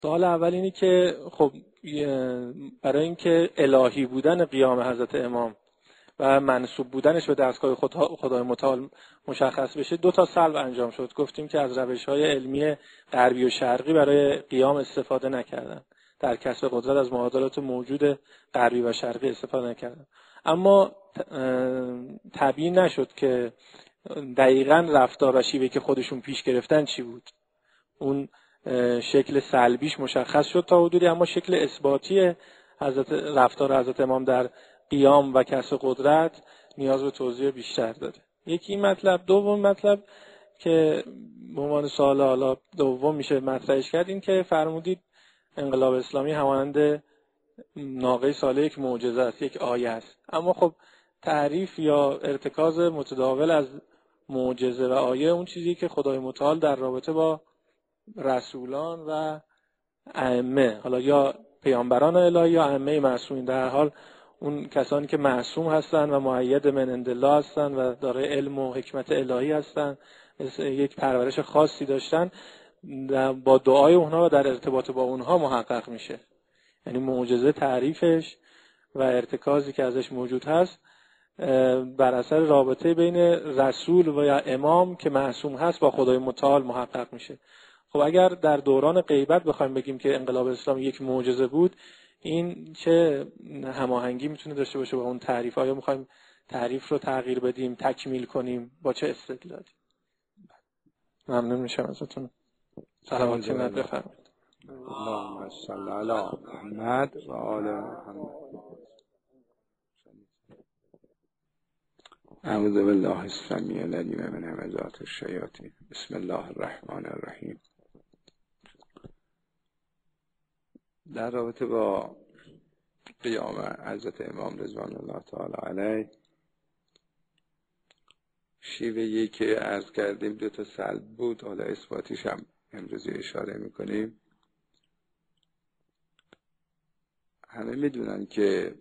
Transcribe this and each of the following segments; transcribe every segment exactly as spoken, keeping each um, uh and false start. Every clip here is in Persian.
سوال اول اینی که خب برای اینکه الهی بودن قیام حضرت امام و منسوب بودنش به دستگاه خدای متعال مشخص بشه دو تا سلب انجام شد. گفتیم که از روش‌های علمی غربی و شرقی برای قیام استفاده نکردن، در کسب قدرت از معادلات موجود غربی و شرقی استفاده نکردن، اما طبیعی نشد که دقیقاً رفتار و شیوهی که خودشون پیش گرفتن چی بود. اون شکل سلبیش مشخص شد تا حدودی، اما شکل اثباتی حضرت رفتار حضرت امام در قیام و کسب قدرت نیاز به توضیح بیشتر داره. یکی این مطلب. دوم مطلب که به عنوان سوال حالا دوم میشه مطرحش کرد، این که فرمودید انقلاب اسلامی همانند ناقه ساله یک معجزه است، یک آیه است. اما خب تعریف یا ارتکاز متداول از معجزه و آیه اون چیزی که خدای متعال در رابطه با رسولان و ائمه، حالا یا پیامبران الهی یا ائمه معصومین، در حال اون کسانی که معصوم هستند و مؤید من عند الله هستند و دارای علم و حکمت الهی هستند، یک پرورش خاصی داشتن، با دعای اونها و در ارتباط با اونها محقق میشه. یعنی معجزه تعریفش و ارتکازی که ازش موجود هست بر اثر رابطه بین رسول و یا امام که معصوم هست با خدای متعال محقق میشه. خب اگر در دوران غیبت بخوایم بگیم که انقلاب اسلامی یک معجزه بود، این چه هماهنگی میتونه داشته باشه با اون تعریف؟ آیا میخوایم تعریف رو تغییر بدیم، تکمیل کنیم؟ با چه استدلالی؟ ممنون میشم ازتون. سلامتی نت بفرمایید. اللهم صل علی محمد و آل محمد. اعوذ بالله السمیع العلیم من همزات الشیاطین. بسم الله الرحمن الرحیم. در رابطه با قیام حضرت امام رضوان الله تعالی علیه، شیوهی که عرض کردیم دو تا سلب بود، حالا اثباتیش هم امروز اشاره میکنیم. همه میدونن که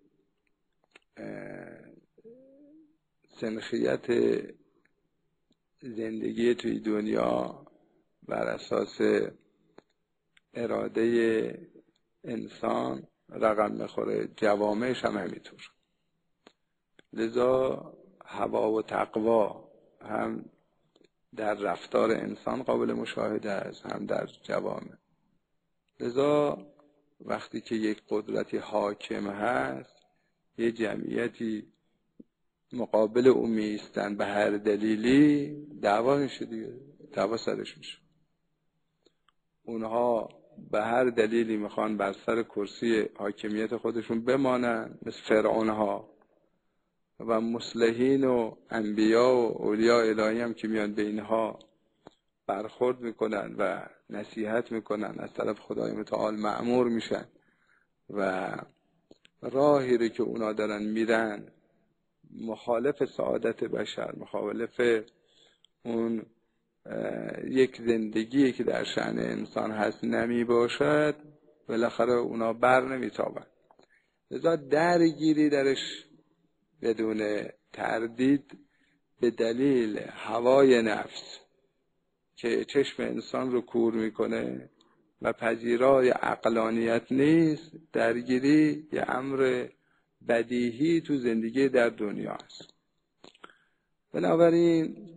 سنخیت زندگی توی دنیا بر اساس اراده انسان رقم میخوره، جوامعش هم همینطور. لذا هوا و تقوا هم در رفتار انسان قابل مشاهده است، هم در جوامع. لذا وقتی که یک قدرتی حاکم هست، یه جمعیتی مقابل او میستن به هر دلیلی، دعوا میشه دیگه، دعوا سرش میشه. اونها به هر دلیلی میخوان بر سر کرسی حاکمیت خودشون بمانن، مثل فرعون ها، و مصلحین و انبیا و اولیاء الهی هم که میان به اینها برخورد میکنن و نصیحت میکنن، از طرف خدای متعال مأمور میشن و راهی رو که اونا دارن میرن مخالف سعادت بشر، مخالف اون یک زندگی که در شأن انسان هست نمی باشد، بالاخره اونا بر نمیتابن. لذا درگیری درش بدون تردید به دلیل هوای نفس که چشم انسان رو کور میکنه و پذیرای عقلانیت نیست، درگیری یه امر بدیهی تو زندگی در دنیا است. بنابراین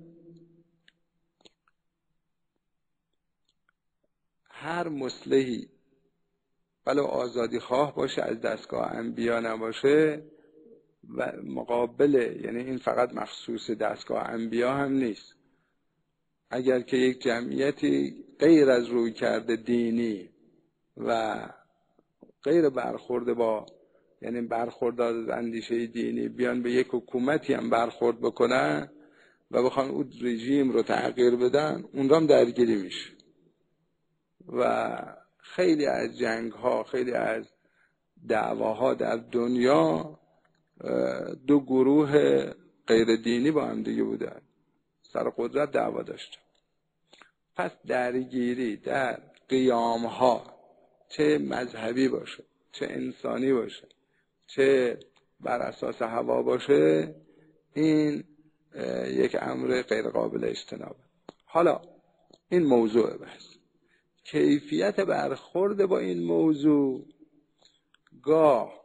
هر مصلحی ولو آزادی خواه باشه از دستگاه انبیا نباشه و مقابل، یعنی این فقط مخصوص دستگاه انبیا هم نیست، اگر که یک جمعیتی غیر از روی کرده دینی و غیر برخورد با، یعنی برخورد از اندیشه دینی، بیان به یک حکومتی هم برخورد بکنن و بخوان اون رژیم رو تغییر بدن، اون رو هم درگیری میشه. و خیلی از جنگ ها، خیلی از دعواها در دنیا دو گروه غیر دینی با هم دیگه بودن، سر قدرت دعوا داشتن. پس درگیری در قیام ها، چه مذهبی باشه، چه انسانی باشه، چه بر اساس هوا باشه، این یک امر غیر قابل اجتنابه. حالا این موضوع بحث کیفیت برخورد با این موضوع گاه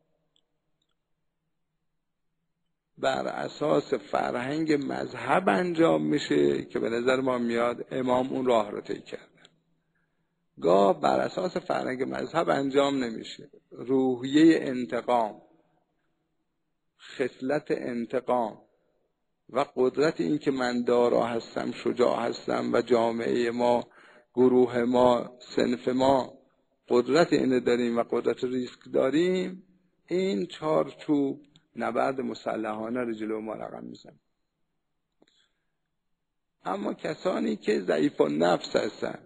بر اساس فرهنگ مذهب انجام میشه که به نظر ما میاد امام اون راه رو طی کردن، گاه بر اساس فرهنگ مذهب انجام نمیشه. روحیه انتقام، خصلت انتقام و قدرت این که من دارا هستم، شجاع هستم و جامعه ما، گروه ما، صنف ما قدرت اینو داریم و قدرت ریسک داریم، این چارچوب نبرد مسلحانه رو جلو ما رقم میزنه. اما کسانی که ضعیف النفس هستن،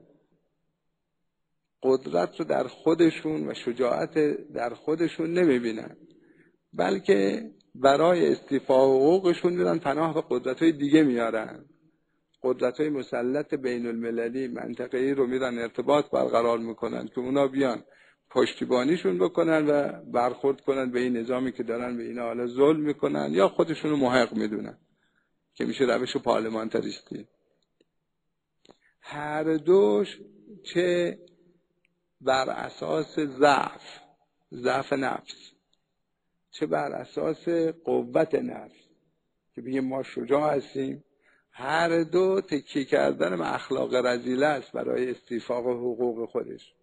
قدرت رو در خودشون و شجاعت در خودشون نمیبینن، بلکه برای استیفاء حقوقشون میرن پناه به قدرت‌های دیگه میارن، قدرت‌های مسلط بین المللی منطقه‌ای رو میرن ارتباط برقرار میکنن که اونا بیان پشتیبانیشون بکنن و برخورد کنن به این نظامی که دارن به اینا حالا ظلم میکنن یا خودشون رو محق میدونن که میشه روش پارلمانتریستی. هر دوش چه بر اساس ضعف ضعف نفس، چه بر اساس قوت نفس که بگیم ما شجاع هستیم، هر دو تکیه کردن به اخلاق رذیله است برای استیفاق حقوق خودش.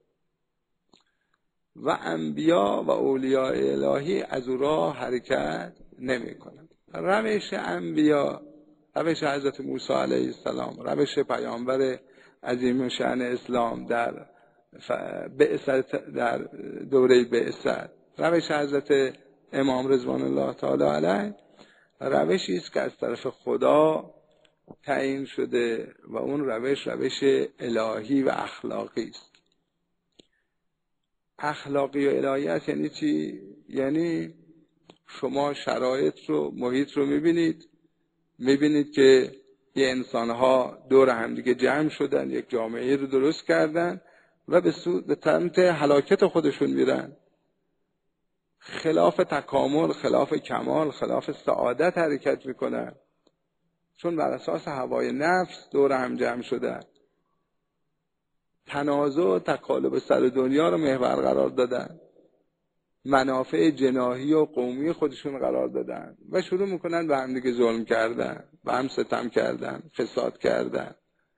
و انبیا و اولیاء الهی از او راه حرکت نمی کنند. روش انبیا، روش حضرت موسی علیه السلام، روش پیامبر عظیم شأن اسلام در بعثت، در دوره بعثت، روش حضرت امام رضوان الله تعالی علیه، روشی است که از طرف خدا تعیین شده و اون روش روش الهی و اخلاقی است. اخلاقی و الهی است یعنی چی؟ یعنی شما شرایط رو، محیط رو میبینید، میبینید که یه انسانها دور همدیگه جمع شدن، یک جامعه رو درست کردن و به سو به سمت هلاکت خودشون میرن، خلاف تکامل، خلاف کمال، خلاف سعادت حرکت میکنن، چون بر اساس هوای نفس دور هم جمع شدن، تنازع و تقالب سر دنیا رو محور قرار دادن، منافع جناحی و قومی خودشون قرار دادن و شروع میکنن به هم دیگه ظلم کردن، به هم ستم کردن، فساد کردن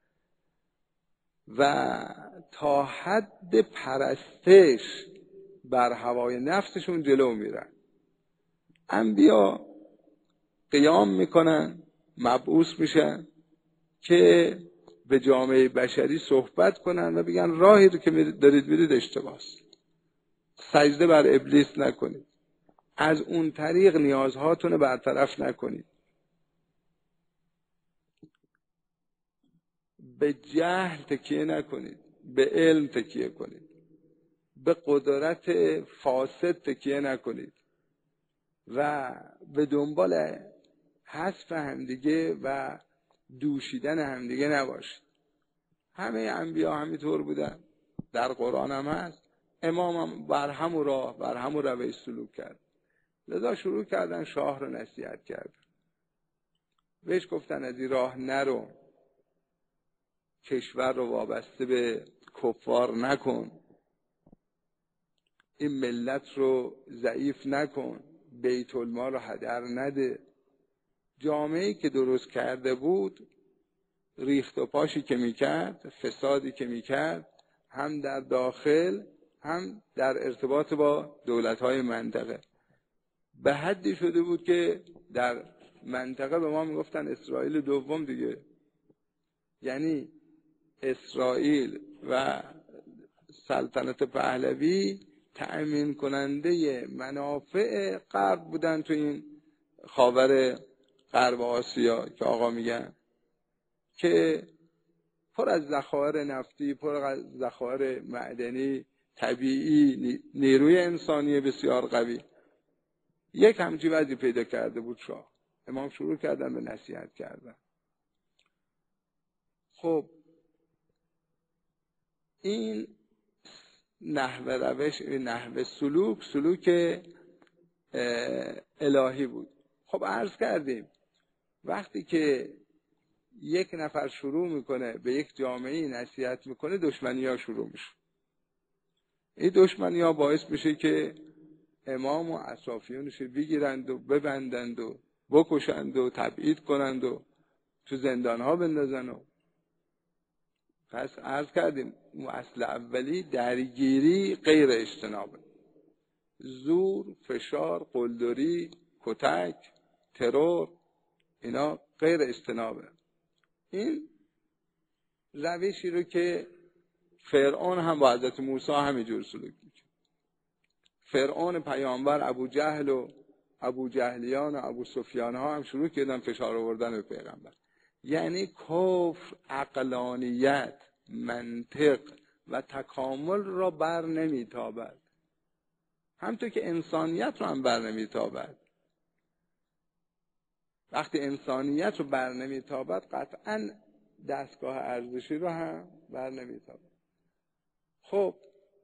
و تا حد پرستش بر هوای نفسشون جلو میرن. انبیا قیام میکنن، مبعوث میشن که به جامعه بشری صحبت کنن و بگن راهی رو که دارید میرید اشتباهست، سجده بر ابلیس نکنید، از اون طریق نیازهاتون رو برطرف نکنید، به جهل تکیه نکنید، به علم تکیه کنید، به قدرت فاسد تکیه نکنید و به دنبال حذف همدیگه و دوشیدن همدیگه نباشید. همه انبیا همینطور بودن، در قرآن هم هست. امام هم بر همون راه، بر همون روش سلوک کرد. لذا شروع کردن شاه رو نصیحت کردن، بهش گفتن از این راه نرو، کشور رو وابسته به کفار نکن، این ملت رو ضعیف نکن، بیت المال رو هدر نده. جامعه‌ای که درست کرده بود، ریخت و پاشی که میکرد، فسادی که میکرد، هم در داخل هم در ارتباط با دولت‌های منطقه، به حدی شده بود که در منطقه به ما میگفتن اسرائیل دوم دیگه. یعنی اسرائیل و سلطنت پهلوی تأمین کننده منافع غرب بودن تو این خاور غرب آسیا که آقا میگن، که پر از ذخایر نفتی، پر از ذخایر معدنی، طبیعی، نیروی انسانی بسیار قوی. یک همچی وضعی پیدا کرده بود شاه. امام شروع کردن به نصیحت کردن. خب این نحوه روش، نحوه سلوک، سلوک الهی بود. خب عرض کردیم وقتی که یک نفر شروع میکنه به یک جامعه نصیحت میکنه، دشمنی ها شروع میشه. این دشمنی ها باعث میشه که امام و اطرافیانش بگیرند و ببندند و بکشند و تبعید کنند و تو زندان ها بندازن. و پس عرض کردیم اصل اولی درگیری غیر اجتنابه. زور، فشار، قلدری، کتک، ترور، اینا غیر اجتنابه. این روشی رو که فرعون هم با حضرت موسی همینجور سلوک میکنه. فرعون پیامبر ابو جهل و ابو جهلیان و ابو سفیان ها هم شروع کردن فشار آوردن به پیغمبر. یعنی کفر عقلانیت، منطق و تکامل را بر نمیتابد، همونطور که انسانیت رو هم بر نمیتابد. وقتی انسانیت رو بر نمیتابد قطعاً دستگاه ارزشی رو هم بر نمیتابد. خب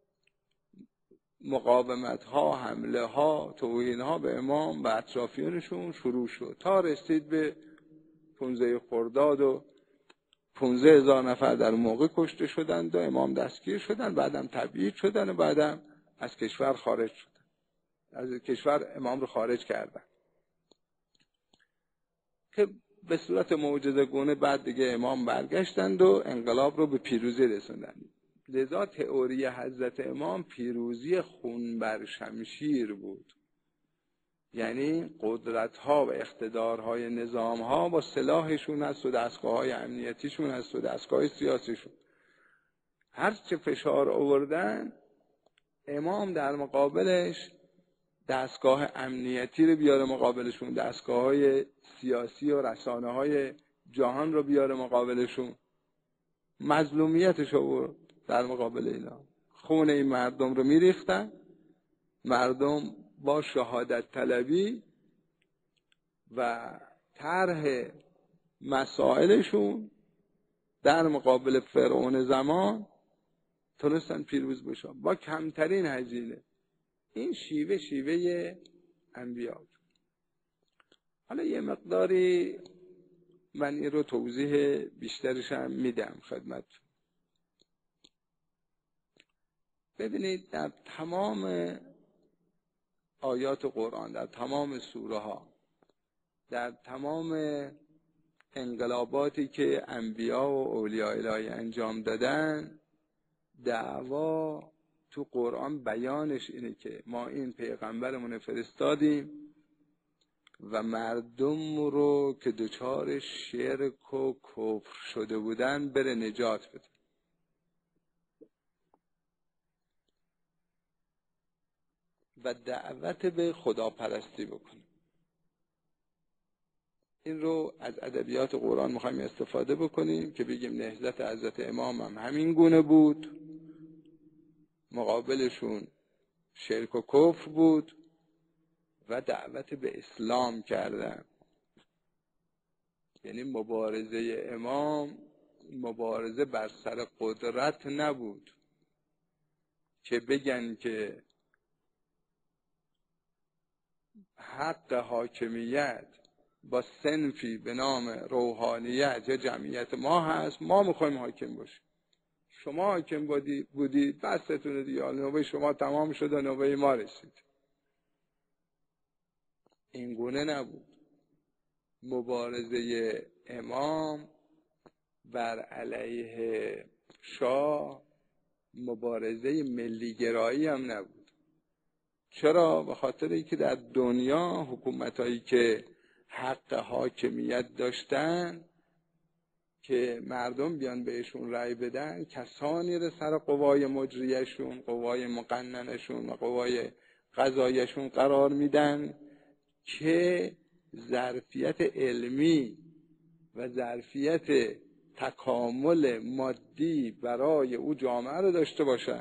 مقاومت ها، حمله ها، توهین ها به امام و اطرافیانشون شروع شد تا رسید به پونزده خرداد و پونزده هزار نفر در موقع کشته شدند و امام دستگیر شدند، بعدم تبعید شدند و بعدم از کشور خارج شدند. از کشور امام رو خارج کردند که به صورت معجزه‌گونه بعد دیگه امام برگشتند و انقلاب رو به پیروزی رسوندند. لذا تئوری حضرت امام پیروزی خون بر شمشیر بود، یعنی قدرت‌ها و اقتدارهای نظام‌ها با سلاحشون هست و دستگاه‌های امنیتیشون هست و دستگاه سیاسیشون. هر چه فشار آوردن امام در مقابلش دستگاه امنیتی رو بیاره مقابلشون، دستگاه‌های سیاسی و رسانه‌های جهان رو بیاره مقابلشون، مظلومیتش رو در مقابل اینا. خون این مردم رو میریختن، مردم با شهادت طلبی و طرح مسائلشون در مقابل فرعون زمان تونستن پیروز بشن با کمترین هزینه. این شیوه شیوه انبیا. حالا یه مقداری من این رو توضیح بیشترش هم میدم خدمت. ببینید در تمام آیات قرآن، در تمام سوره ها، در تمام انقلاباتی که انبیا و اولیاء الهی انجام دادن، دعوا تو قرآن بیانش اینه که ما این پیغمبرمون فرستادیم و مردم رو که دچار شرک و کفر شده بودن بره نجات بده. و دعوت به خداپرستی بکنه. این رو از ادبیات قرآن میخوایم استفاده بکنیم که بگیم نهضت حضرت امام هم همین گونه بود، مقابلشون شرک و کفر بود و دعوت به اسلام کردن. یعنی مبارزه امام مبارزه بر سر قدرت نبود که بگن که حق حاکمیت با صنفی به نام روحانیت یا جمعیت ما هست، ما میخوایم حاکم باشیم. شما حاکم بودی بودی بستتونه دیگه، نوبه شما تمام شد و نوبه ما رسید. این گونه نبود. مبارزه امام بر علیه شاه مبارزه ملیگرایی هم نبود. چرا؟ به خاطر اینکه در دنیا حکومتایی که حق حاکمیت داشتن که مردم بیان بهشون رأی بدن، کسانی رو سر قوای مجریشون، قوای مقننشون و قوای قضایشون قرار میدن که ظرفیت علمی و ظرفیت تکامل مادی برای او جامعه رو داشته باشن.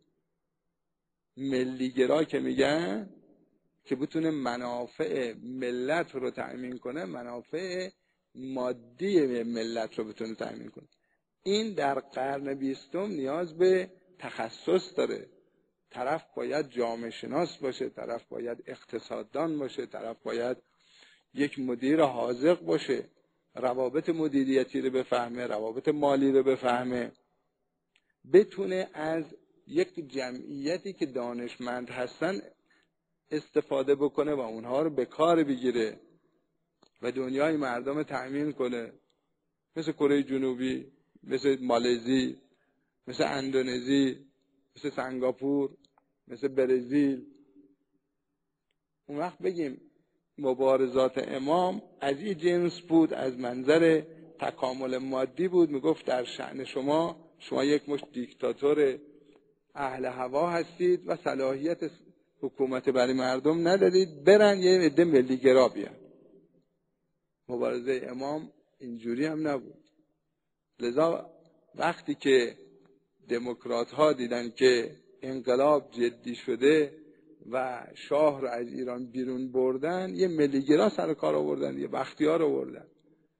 ملیگرا که میگن که بتونه منافع ملت رو تأمین کنه، منافع مادی ملت رو بتونه تأمین کنه. این در قرن بیستم نیاز به تخصص داره. طرف باید جامعه شناس باشه، طرف باید اقتصاددان باشه، طرف باید یک مدیر حاذق باشه. روابط مدیریتی رو بفهمه، روابط مالی رو بفهمه، بتونه از یک جمعیتی که دانشمند هستن استفاده بکنه و اونها رو به کار بگیره و دنیای مردم تأمین کنه، مثل کره جنوبی، مثل مالزی، مثل اندونزی، مثل سنگاپور، مثل برزیل. اون وقت بگیم مبارزات امام از این جنس بود، از منظر تکامل مادی بود. میگفت در شأن شما شما یک مشت دیکتاتور اهل هوا هستید و صلاحیت حکومت برای مردم ندارید، برن یه عده ملیگرا بیان. مبارزه امام اینجوری هم نبود. لذا وقتی که دموکرات ها دیدن که انقلاب جدی شده و شاه رو از ایران بیرون بردن، یه ملیگرا سر کار آوردن، یه بختیار آوردن،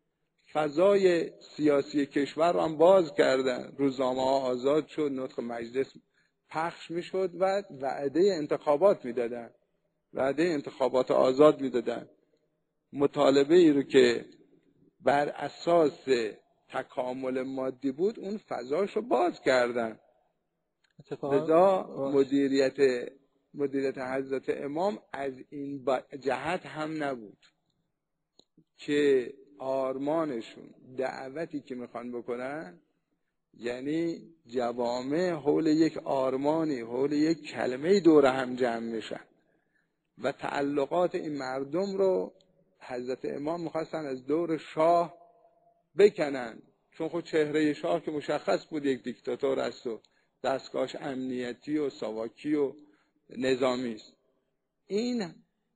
فضای سیاسی کشور رو هم باز کردن، روزنامه ها آزاد شد، نطق مجلس پخش میشد و وعده انتخابات میدادن، وعده انتخابات آزاد میدادن. مطالبه ای رو که بر اساس تکامل مادی بود اون فضاش رو باز کردن. لذا مدیریت مدیریت حضرت امام از این جهت هم نبود که آرمانشون دعوتی که میخوان بکنن یعنی جوامع حول یک آرمانی، حول یک کلمه دور هم جمع میشن و تعلقات این مردم رو حضرت امام میخواستن از دور شاه بکنن، چون خود چهره شاه که مشخص بود یک دیکتاتور است و دستگاهش امنیتی و ساواکی و نظامی است. این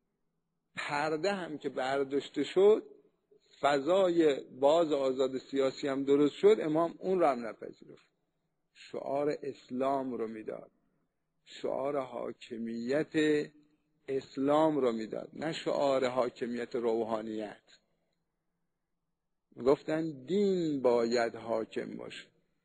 پرده هم که برداشته شد، فضای باز آزاد سیاسی هم درست شد، امام اون رو هم نپذیرفت. شعار اسلام رو میداد، شعار حاکمیت اسلام رو میداد، نه شعار حاکمیت روحانیت. گفتن دین باید حاکم باشه.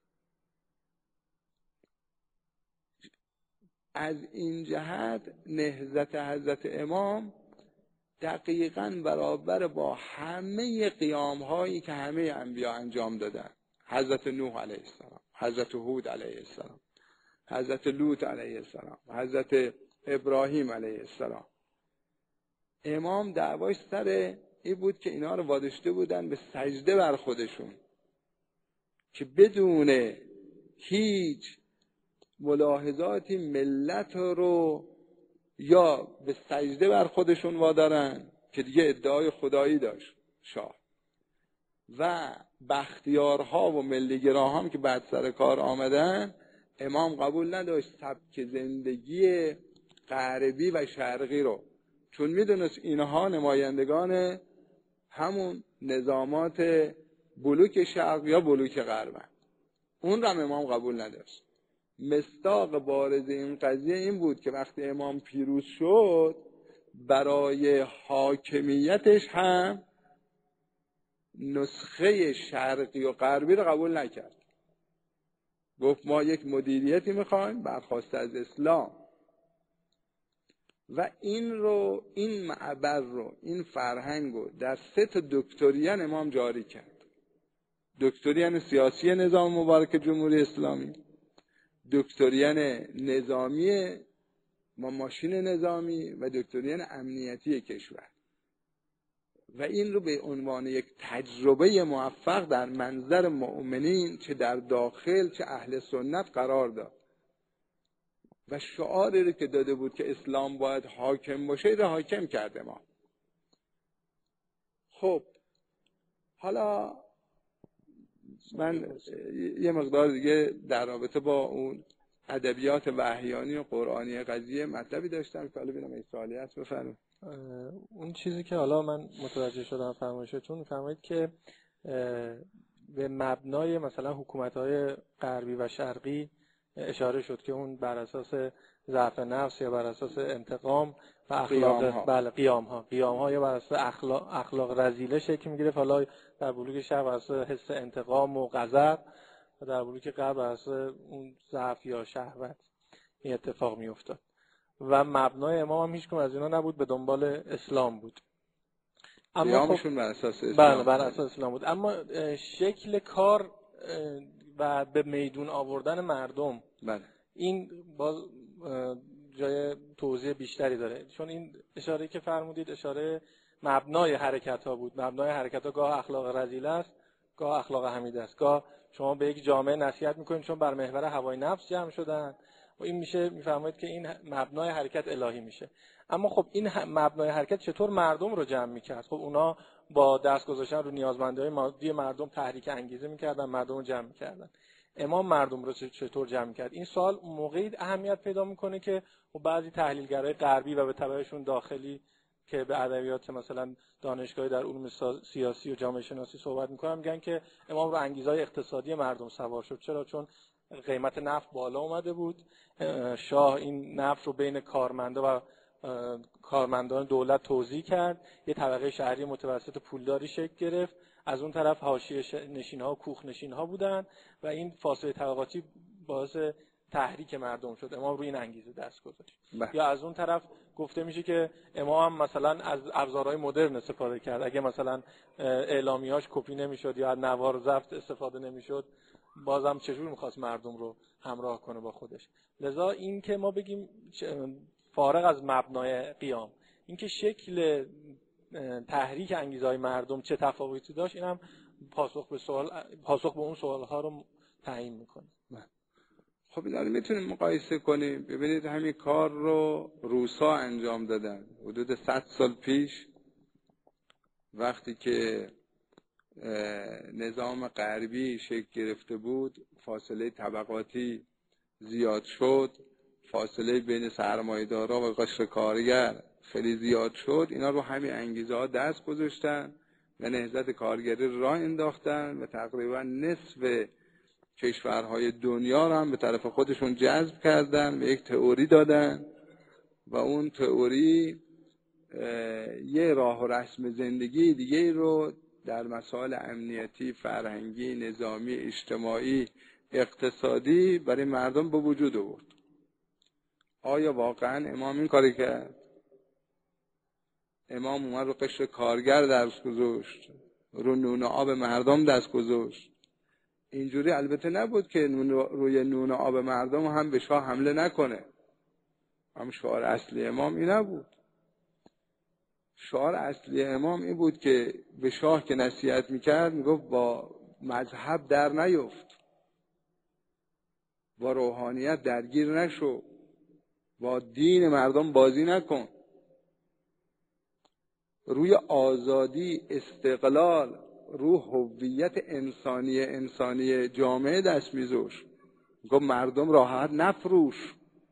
از این جهت نهضت حضرت امام دقیقاً برابر با همه قیام هایی که همه انبیا انجام دادن. حضرت نوح علیه السلام، حضرت هود علیه السلام، حضرت لوط علیه السلام، حضرت ابراهیم علیه السلام. امام دعواش سر این بود که اینا رو واداشته بودن به سجده بر خودشون، که بدون هیچ ملاحظاتی ملت رو یا به سجده بر خودشون وادارن، که دیگه ادعای خدایی داشت شاه، و بختیارها و ملیگراها هم که بعد سر کار آمدن، امام قبول نداشت سبک زندگی غربی و شرقی رو، چون میدونست اینها نمایندگان همون نظامات بلوک شرق یا بلوک غرب، اون رو هم امام قبول نداشت. مصداق بارز این قضیه این بود که وقتی امام پیروز شد، برای حاکمیتش هم نسخه شرقی و غربی رو قبول نکرد. گفت ما یک مدیریتی میخوایم برخواسته از اسلام، و این رو این معبر رو این فرهنگ رو در سه تا دکتریان امام جاری کرد. دکتریان سیاسی نظام مبارک جمهوری اسلامی، دکتریان نظامی ما ماشین نظامی و دکتریان امنیتی کشور، و این رو به عنوان یک تجربه موفق در منظر مؤمنین چه در داخل چه اهل سنت قرار داد، و شعاری رو که داده بود که اسلام باید حاکم باشه رو حاکم کرده ما. خب حالا من یه مقدار دیگه در رابطه با اون ادبیات وحیانی و قرآنی قضیه مطلبی داشتم که حالا ببینم این سوالی هست. بفرمایید. اون چیزی که حالا من متوجه شدم فرمایشتون، فرمایید که به مبنای مثلا حکومت‌های غربی و شرقی اشاره شد که اون بر اساس ضعف نفس یا بر اساس انتقام و اخلاق، بله قیام ها قیام ها یا بر اساس اخلاق اخلاق رذیله شکل میگرفت. حالا در بلوک شرق بر اساس حس انتقام و غضب، و در بلوک غرب بر اساس اون ضعف یا شهوت این اتفاق میافتاد، و مبنای امام هم هیچ کدوم از اینا نبود، به دنبال اسلام بود. قیامشون بر اساس اسلام. بله بر اساس اسلام بود. اما شکل کار و به میدون آوردن مردم بله. این باز جای توضیح بیشتری داره، چون این اشاره که فرمودید اشاره مبنای حرکت ها بود. مبنای حرکت ها گاه اخلاق رذیل است، گاه اخلاق حمیده است. گاه شما به یک جامعه نصیحت میکنید چون بر محور هوای نفس جمع شدن و این میشه میفرمایید که این مبنای حرکت الهی میشه. اما خب این مبنای حرکت چطور مردم رو جمع میکرد؟ خب اونا با دست گذاشتن رو نیازمندی‌های مادی مردم تحریک انگیزه میکردن، مردم رو جمع میکردن. امام مردم رو چطور جمع کرد؟ این سوال موقعی اهمیت پیدا میکنه که بعضی تحلیلگرای غربی و به تبعشون داخلی که به ادبیات مثلا دانشگاهی در علوم سیاسی و جامعه شناسی صحبت میکنن میگن که امام رو انگیزهای اقتصادی مردم سوار شد. چرا؟ چون قیمت نفت بالا اومده بود، شاه این نفت رو بین کارمندا و کارمندان دولت توزیع کرد، یه طبقه شهری متوسط پولداری شکل گرفت، از اون طرف حاشیه نشین‌ها و کوخ نشین‌ها بودن و این فاصله طبقاتی باعث تحریک مردم شد. امام روی این انگیزه دست گذاشت. یا از اون طرف گفته میشه که امام هم مثلا از ابزارهای مدرن استفاده کرد. اگه مثلا اعلامیه‌اش کپی نمیشد یا نوار ضبط استفاده نمیشد، بازم چجور میخواست مردم رو همراه کنه با خودش. لذا این که ما بگیم فارغ از مبنای قیام، اینکه شکل تحریک انگیزهای مردم چه تفاوتی داشت، اینم پاسخ به سوال پاسخ به اون سوال‌ها رو تعیین میکنه. خب اینا رو میتونیم مقایسه کنیم. ببینید همین کار رو روسا انجام دادن حدود صد سال پیش، وقتی که نظام غربی شکل گرفته بود، فاصله طبقاتی زیاد شد، فاصله بین سرمایه‌دارا و قشر کارگر خیلی زیاد شد. اینا رو همین انگیزه ها دست گذاشتن و نهضت کارگری راه انداختن و تقریبا نصف کشورهای دنیا رو هم به طرف خودشون جذب کردن و یک تئوری دادن و اون تئوری یه راه و رسم زندگی دیگه رو در مسائل امنیتی، فرهنگی، نظامی، اجتماعی، اقتصادی برای مردم به وجود آورد. آیا واقعا امام این کاری کرد؟ امام اومد رو قشر کارگر دست گذاشت، رو نون آب مردم دست گذاشت. اینجوری البته نبود که نون روی نون آب مردم هم به شاه حمله نکنه. هم شعار اصلی امام این نبود. شعار اصلی امام این بود که به شاه که نصیحت میکرد میگفت با مذهب در نیفت، با روحانیت درگیر نشو، با دین مردم بازی نکن، روی آزادی، استقلال، روی هویت انسانی انسانی جامعه دست میذاشت. گفت مردم راحت نفروش.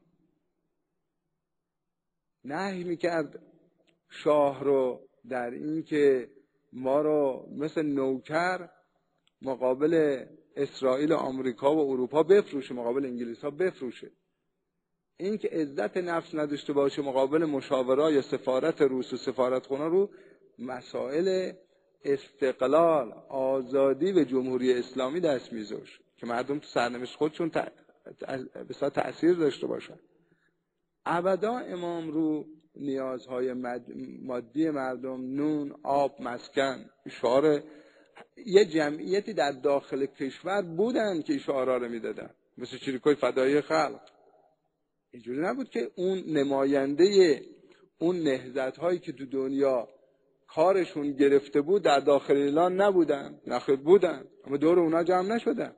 نهی میکرد شاه رو در این که ما رو مثل نوکر مقابل اسرائیل و آمریکا و اروپا بفروشه، مقابل انگلیس ها بفروشه. این که عزت نفس نداشته باشه مقابل مشاورا یا سفارت روس و سفارت خونه رو مسائل استقلال، آزادی و جمهوری اسلامی دست میذاشت که مردم تو سرنوشت خودشون ت... بسیار تأثیر داشته باشن. ابدا امام رو نیازهای مد... مادی مردم، نون، آب، مسکن، شعار یه جمعیتی در داخل کشور بودن که شعارا رو میدادن، مثل چریکای فدایی خلق. اینجوری نبود که اون نماینده اون نهضت هایی که تو دنیا کارشون گرفته بود در داخل ایران نبودن، نخیر بودن اما دور اونا جمع نشدن.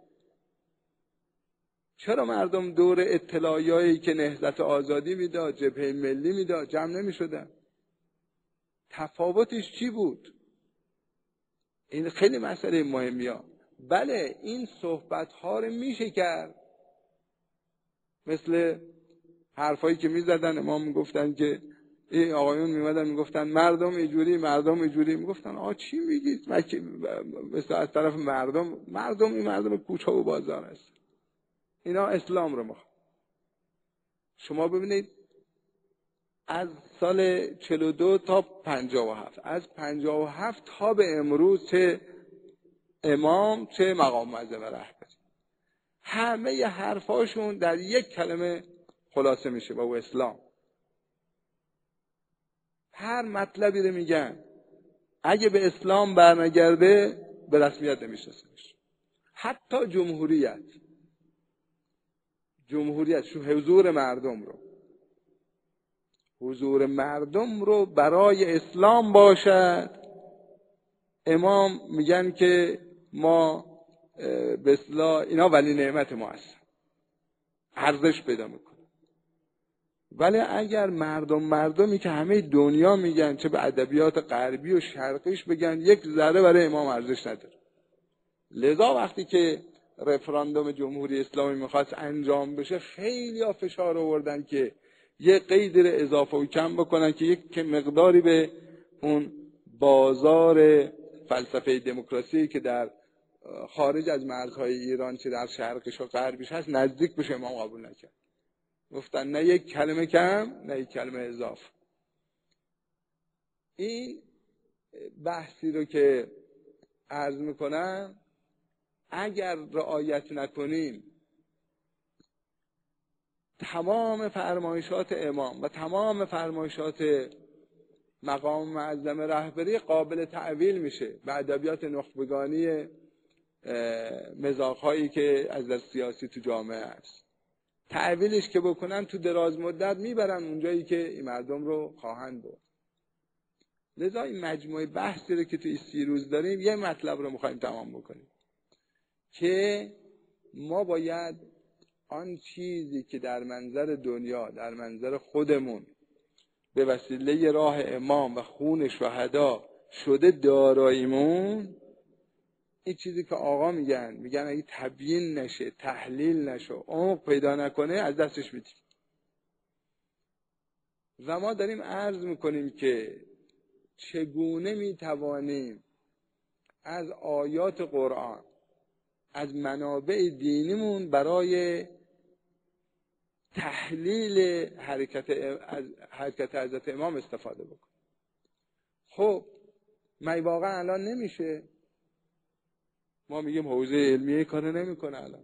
چرا مردم دور اطلاعیایی که نهضت آزادی میداد، جبهه ملی میداد جمع نمی شدن؟ تفاوتش چی بود؟ این خیلی مسئله مهمیه. بله این صحبت ها رو میشه کرد، مثل حرفایی که میزدن امام میگفتن که این آقایون میمدن میگفتن مردم اینجوری، مردم اینجوری. میگفتن آ چی میگید؟ مثل از طرف مردم مردم این مردم کوچه و بازار است. اینا اسلام رو میخوان. شما ببینید از سال چهل و دو تا پنجاه و هفت، از پنجاه و هفت تا به امروز چه امام چه مقام معظم رهبری، همه ی حرفاشون در یک کلمه خلاصه میشه با اسلام. هر مطلبی رو میگن اگه به اسلام برنگرده به رسمیت نمیشناسنش. حتی جمهوریت جمهوریت شو حضور مردم رو حضور مردم رو برای اسلام باشد، امام میگن که ما به اصطلاح اینا ولی نعمت ما هست، ارزش پیدا میکنه. ولی اگر مردم مردمی که همه دنیا میگن، چه به ادبیات غربی و شرقیش بگن، یک ذره برای امام ارزش نداره. لذا وقتی که رفراندوم جمهوری اسلامی میخواست انجام بشه، خیلی ها فشار آوردن که یه قیدی رو اضافه و کم بکنن که یک مقداری به اون بازار فلسفه دموکراسی که در خارج از مرزهای ایران چه در شرقش و غربش هست نزدیک بشه. امام قبول نکرد، گفتن نه یک کلمه کم نه یک کلمه اضافه. این بحثی رو که عرض میکنم اگر رعایت نکنیم، تمام فرمایشات امام و تمام فرمایشات مقام معظم رهبری قابل تعویل میشه به ادبیات نخبگانی مزاق‌هایی که از در سیاسی تو جامعه هست. تعویلش که بکنن تو دراز مدت میبرن اونجایی که این مردم رو خواهند برد. لذا این مجموعه بحثی رو که تو این سی روز داریم، یه مطلب رو میخوایم تمام بکنیم که ما باید آن چیزی که در منظر دنیا، در منظر خودمون به وسیله راه امام و خون شهدا شده داراییمون، این چیزی که آقا میگن میگن اگه تبیین نشه، تحلیل نشه، عمق پیدا نکنه، از دستش میدیم. و ما داریم عرض میکنیم که چگونه میتوانیم از آیات قرآن، از منابع دینیمون برای تحلیل حرکت از حرکت حضرت امام استفاده بکنیم. خب من واقعا الان نمیشه. ما میگیم حوزه علمیه کار نمیکنه. الان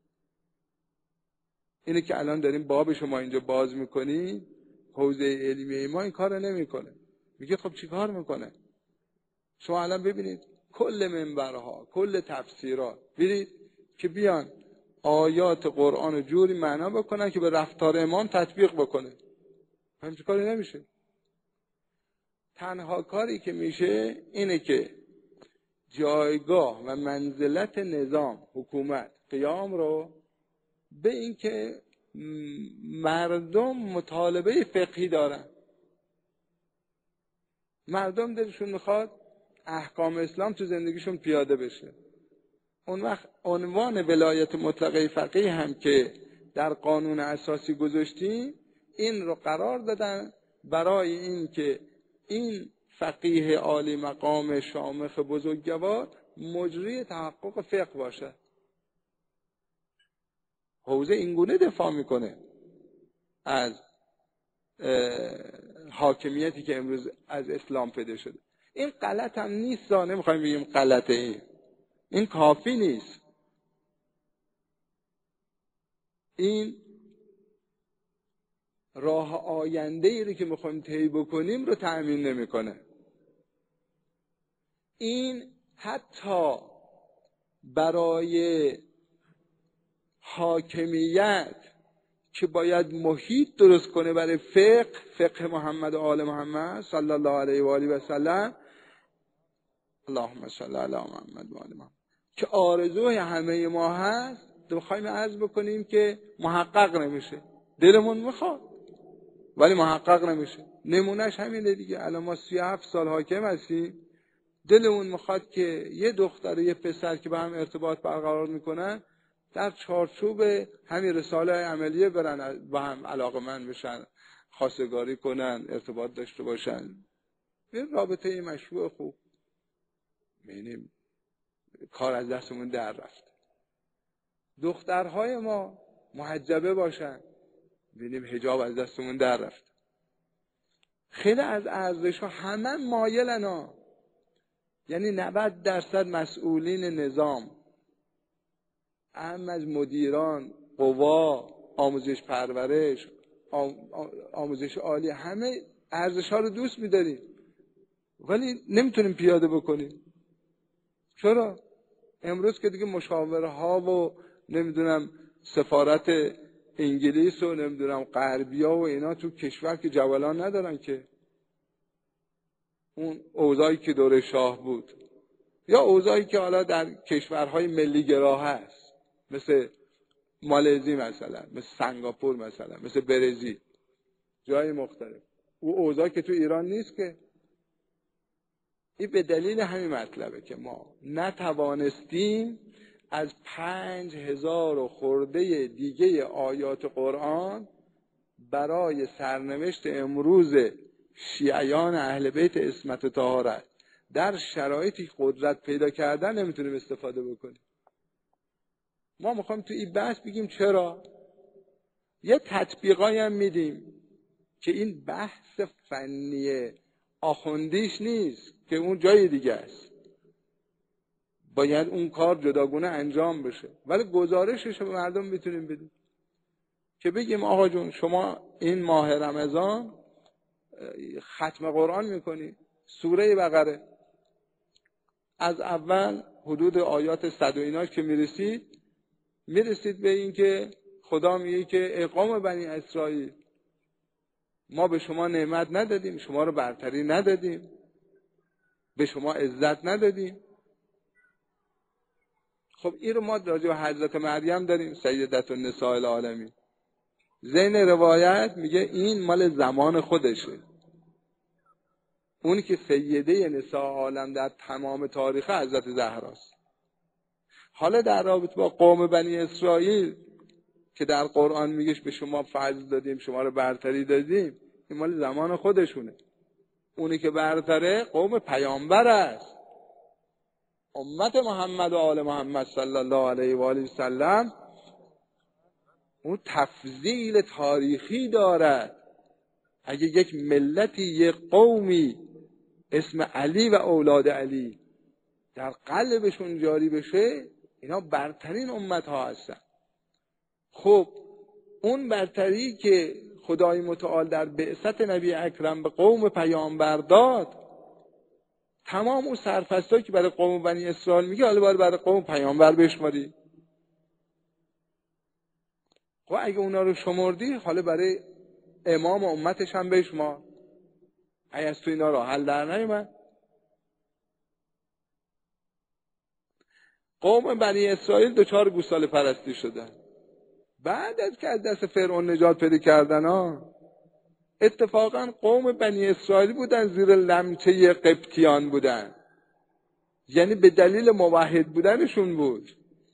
اینه که الان داریم بابشو ما اینجا باز میکنیم، حوزه علمیه ما این کار نمیکنه. میگه خب چی کار میکنه؟ شما الان ببینید کل منبرها، کل تفسیرات، ببینید که بیان آیات قرآن رو جوری معنا بکنن که به رفتار امام تطبیق بکنه. همچین کاری نمیشه. تنها کاری که میشه اینه که جایگاه و منزلت نظام، حکومت، قیام رو به این که مردم مطالبه فقهی دارن، مردم دلشون میخواد احکام اسلام تو زندگیشون پیاده بشه. اون وقت عنوان ولایت مطلقه فقیه هم که در قانون اساسی گذاشتیم، این رو قرار دادن برای این که این فقیه عالی مقام شامخ بزرگوار مجری تحقق فقه باشه. حوزه اینگونه دفاع میکنه از حاکمیتی که امروز از اسلام پیدا شده. این غلط هم نیست، نمیخوایم بگیم غلطه، این این کافی نیست. این راه آینده ای رو که میخوایم طی بکنیم رو تأمین نمیکنه. این حتی برای حاکمیت که باید محیط درست کنه برای فقه، فقه محمد و آل محمد صلی الله علیه و آله و سلم، اللهم صل علی محمد و آل محمد، که آرزوی همه ما هست، بخوایم عرض بکنیم که محقق نمیشه. دلمون میخواد ولی محقق نمیشه. نمونهش همینه دیگه. الان ما سی و هفت سال حاکم هستیم، دلمون میخواد که یه دختر و یه پسر که با هم ارتباط برقرار میکنن در چارچوب همین رساله عملیه برن با هم علاقمند بشن، خواستگاری کنن، ارتباط داشته باشن. این رابطه مشروع خوب. می‌بینیم کار از دستمون در رفت. دخترهای ما محجبه باشن، می‌بینیم حجاب از دستمون در رفت. خیلی از ارزش‌ها همه مایلن ها. یعنی نود درصد مسئولین نظام، اهم از مدیران، قوا، آموزش پرورش، آموزش عالی، همه ارزش‌ها رو دوست می‌داریم. ولی نمیتونیم پیاده بکنیم. چرا؟ امروز که دیگه مشاوره ها و نمیدونم سفارت انگلیس و نمیدونم غربیا و اینا تو کشور که جولان ندارن که. اون اوضاعی که دوره شاه بود یا اوضاعی که حالا در کشورهای ملی گراه هست، مثل مالزی مثلا، مثل سنگاپور مثلا، مثل برزیل، جای مختلف، او اوضاع که تو ایران نیست که. این به دلیل همین مطلبه که ما نتوانستیم از پنج هزار و خورده دیگه آیات قرآن برای سرنوشت امروز شیعیان اهل بیت عصمت و طهارت در شرایطی قدرت پیدا کردن نمیتونیم استفاده بکنیم. ما میخوایم تو این بحث بگیم چرا. یه تطبیقایی هم میدیم که این بحث فنی آخوندیش نیست که اون جای دیگه است، باید اون کار جداگونه انجام بشه، ولی گزارشش به مردم میتونیم بدیم که بگیم آقا جون شما این ماه رمضان ختم قرآن میکنی، سوره بقره از اول حدود آیات صد و ایناش که میرسید میرسید به این که خدا میگه که اقام بنی اسرائیل ما به شما نعمت ندادیم، شما رو برتری ندادیم، به شما عزت ندادیم. خب این رو ما راجع به حضرت مریم داریم، سیدت النساء العالمین. ذهن روایت میگه این مال زمان خودشه، اونی که سیده نساء عالم در تمام تاریخ حضرت زهراست. حالا در رابطه با قوم بنی اسرائیل که در قرآن میگه به شما فضل دادیم، شما رو برتری دادیم، این مال زمان خودشونه. اونی که برتره قوم پیامبر است، امت محمد و آل محمد صلی الله علیه و آله و سلم. اون تفضیل تاریخی دارد. اگه یک ملتی، یک قومی اسم علی و اولاد علی در قلبشون جاری بشه، اینا برترین امت ها هستن. خب اون برتری که خدای متعال در بعثت نبی اکرم به قوم پیامبر داد، تمام اون سرفستایی که برای قوم بنی اسرائیل میگه حالا باید برای قوم پیامبر بشماری. خب اگه اونا رو شمردی، حالا برای امام امتش هم بشمار. اگه از تو اینا رو حل در نیومد. قوم بنی اسرائیل دوچار گوساله پرستی شدن بعد از که از دست فرعون نجات پیدا کردن ها. اتفاقا قوم بنی اسرائیل بودن زیر لمچه قبطیان بودن، یعنی به دلیل موحد بودنشون بود.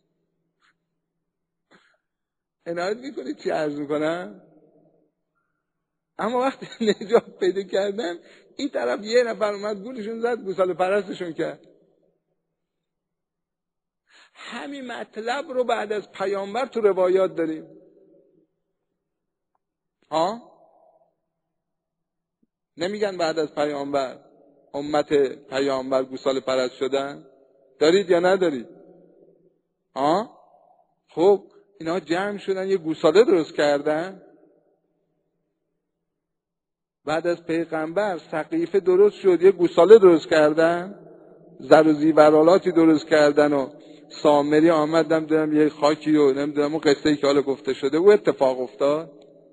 عنایت میکنید چی عرض میکنم؟ اما وقتی نجات پیدا کردن، این طرف یه نفر اومد گولشون زد، گوساله پرستشون کرد. همین مطلب رو بعد از پیامبر تو روایات داریم. ها؟ نمیگن بعد از پیامبر امت پیامبر گوساله پرست شدن؟ دارید یا ندارید؟ ها؟ خب اینا جمع شدن یه گوساله درست کردن. بعد از پیغمبر سقیفه درست شد، یه گوساله درست کردن، زر و زیورالاتی درست کردن و سامری آمد نمیدونم یه خاکی و نمیدونم اون قصه‌ای که حالا گفته شده او اتفاق افتاد.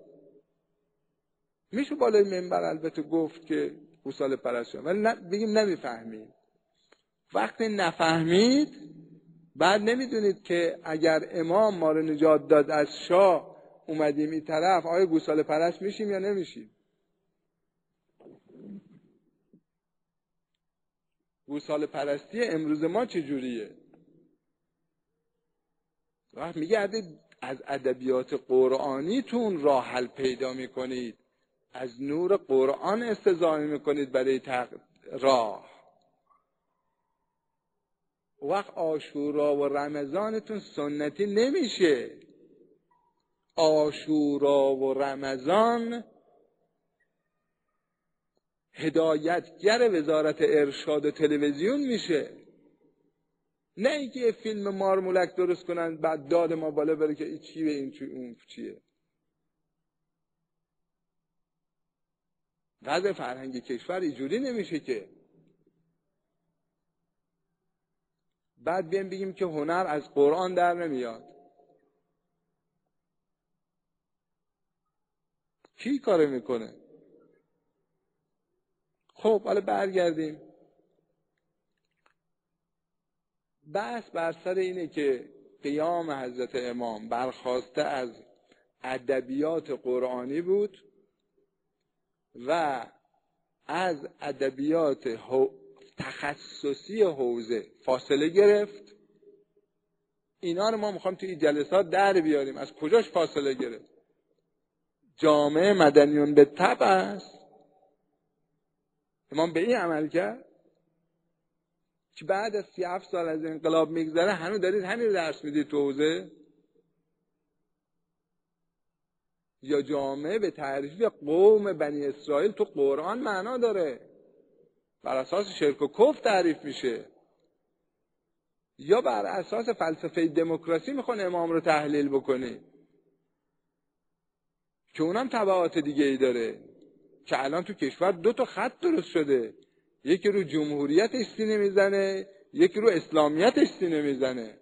میشه بالای منبر البته گفت که گوساله پرست شد، ولی نه بگیم نمیفهمید. وقتی نفهمید بعد نمیدونید که اگر امام ما رو نجات داد از شاه اومدیم این طرف، آیا گوساله پرست میشیم یا نمیشیم؟ گوساله پرستی امروز ما چجوریه؟ وقت میگردید از ادبیات قرآنیتون راه حل پیدا میکنید، از نور قرآن استضافه میکنید برای تق... راه. وقت عاشورا و رمضانتون سنتی نمیشه. عاشورا و رمضان هدایتگر وزارت ارشاد و تلویزیون میشه، نه اینکه یه فیلم مارمولک درست کنن بعد داد ما بالا بره که این چیه این چی اون چیه. وضع فرهنگی کشور اینجوری نمیشه که. بعد بیایم بگیم که هنر از قرآن در نمیاد. کی کار میکنه؟ خب حالا برگردیم. بحث بر سر اینه که قیام حضرت امام برخواسته از ادبیات قرآنی بود و از ادبیات تخصصی حوزه فاصله گرفت. اینا رو ما میخوام توی جلسات در بیاریم. از کجاش فاصله گرفت؟ جامعه مدنیون به طبع است. امام به این عمل کرد که بعد از سی و هفت سال از انقلاب میگذره هنوز دارید همین رو درس میدید تو حوزه؟ یا جامعه به تعریف قوم بنی اسرائیل تو قرآن معنا داره، بر اساس شرک و کفر تعریف میشه، یا بر اساس فلسفه دموکراسی میخوان امام رو تحلیل بکنی که اونم تبعات دیگه ای داره که الان تو کشور دو تا خط درست شده، یکی رو جمهوریتش سینه میزنه، یکی رو اسلامیتش سینه میزنه.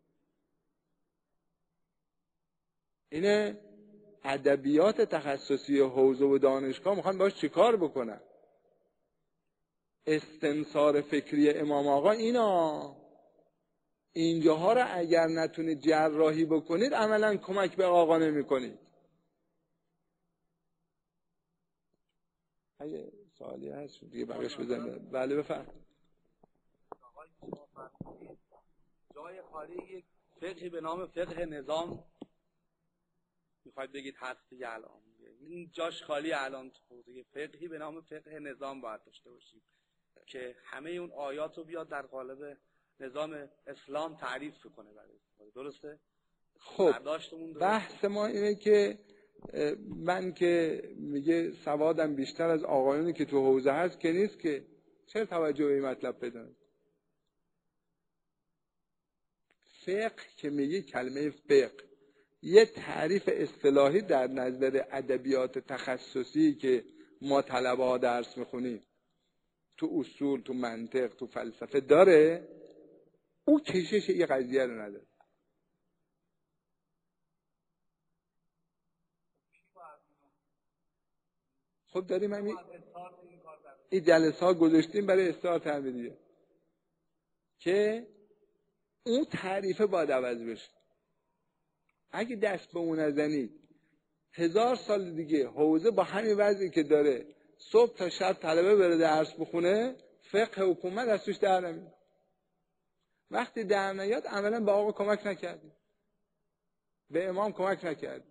اینه ادبیات تخصصی حوزه و دانشگاه میخوان باش چیکار بکنن؟ استنصار فکری امام آقا اینا اینجاها رو اگر نتونید جراحی بکنید عملا کمک به آقا نمی کنید. اگه سوالی هست دیگه بقیش بزنم. بله بفرمایید. جای خالی یک فقهی به نام فقه نظام میخواید بگید هست دیگه الان. این جاش خالی الان تو حوزه فقهی به نام فقه نظام باید داشته باشیم که همه اون آیات رو بیاد در قالب نظام اسلام تعریف کنه. درسته؟ خب بحث ما اینه که من که میگه سوادم بیشتر از آقایونی که تو حوزه هست که نیست، که چرا توجه به این مطلب بدن؟ فقه که میگه کلمه فقه یه تعریف اصطلاحی در نظر ادبیات تخصصی که ما طلبه ها درس میخونیم تو اصول، تو منطق، تو فلسفه داره، او کشش یه قضیه رو نداره. خب داریم همین این جلسه ها گذاشتیم برای اصلاح تعمیریه که اون تعریفه باید عوض بشه. اگه دست به اون نزنید هزار سال دیگه حوزه با همین وضعی که داره صبح تا شب طلبه بره درس بخونه، فقه حکومت از توش در نمیاد. وقتی در نیاد عملا به آقا کمک نکردی، به امام کمک نکردی.